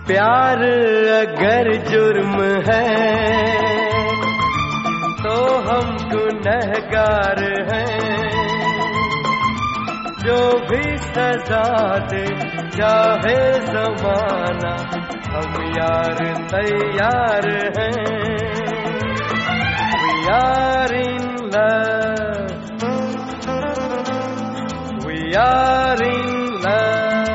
प्यार अगर जुर्म है तो हम गुनहगार हैं। जो भी सजा दे चाहे ज़माना, हम यार तैयार हैं। We are in love, we are in love।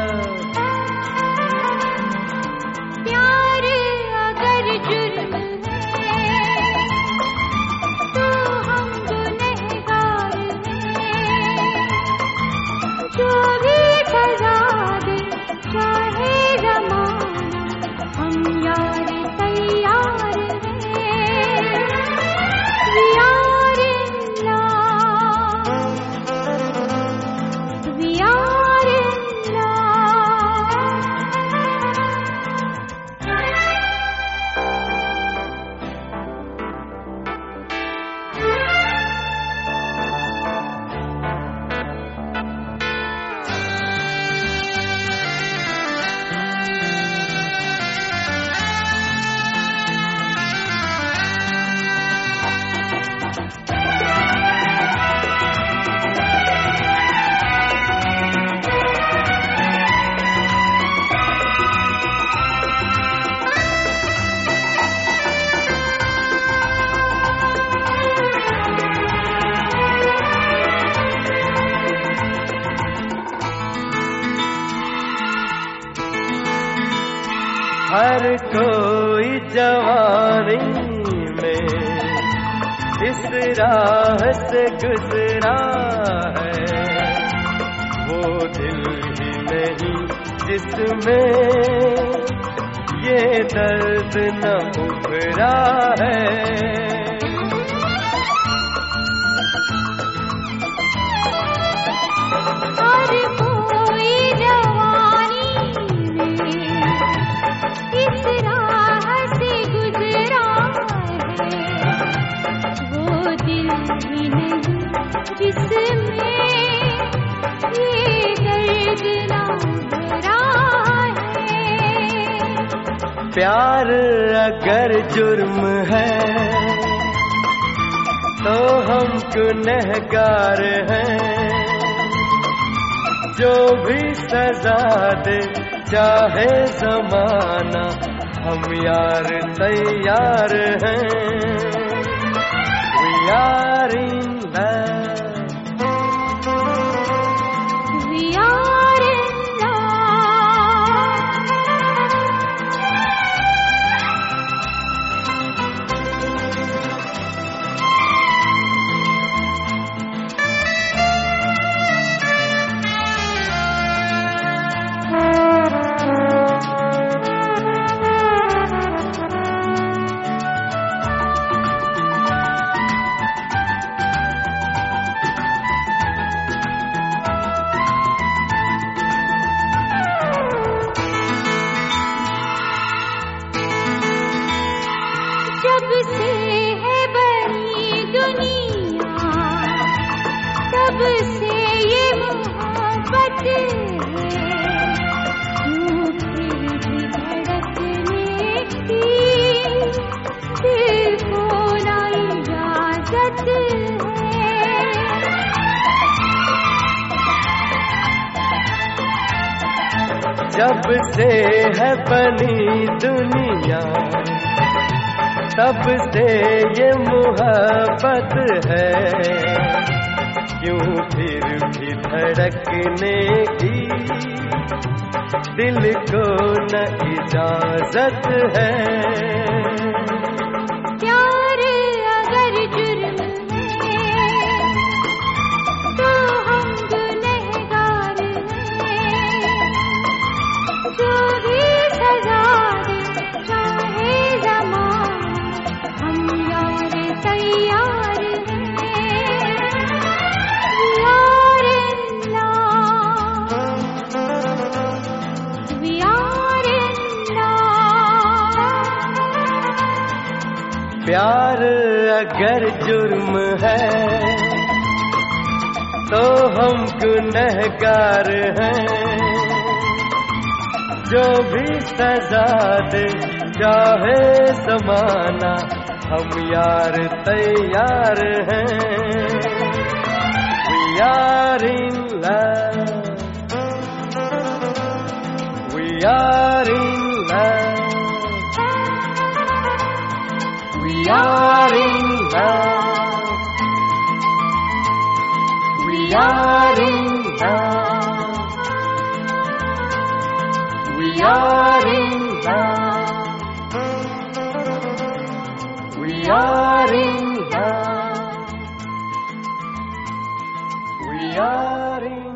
हर कोई जवानी में इस राह से गुजरा है। वो दिल ही नहीं जिसमें ये दर्द न उभरा है। प्यार अगर जुर्म है तो हम गुनहगार हैं। जो भी सजा दे चाहे ज़माना, हम यार तैयार हैं। We are in love, we are in love। जब से है बनी दुनिया, तब से ये मोहब्बत है। फिर भी धड़कने की दिल को ना इजाजत है। जब से है बनी दुनिया, तब से ये मोहब्बत है। क्यों फिर भी धड़कने की दिल को न इजाजत है। प्यार अगर जुर्म है तो हम गुनहगार हैं। जो भी सजा दे चाहे ज़माना, हम यार तैयार हैं। We are in love, we are in love। प्यार अगर जुर्म है तो हम गुनहगार हैं। जो भी सजा दे चाहे ज़माना, हम यार तैयार हैं। We are in love, we are in love, we are in love, we are in love, we are in love, we are in love, we are in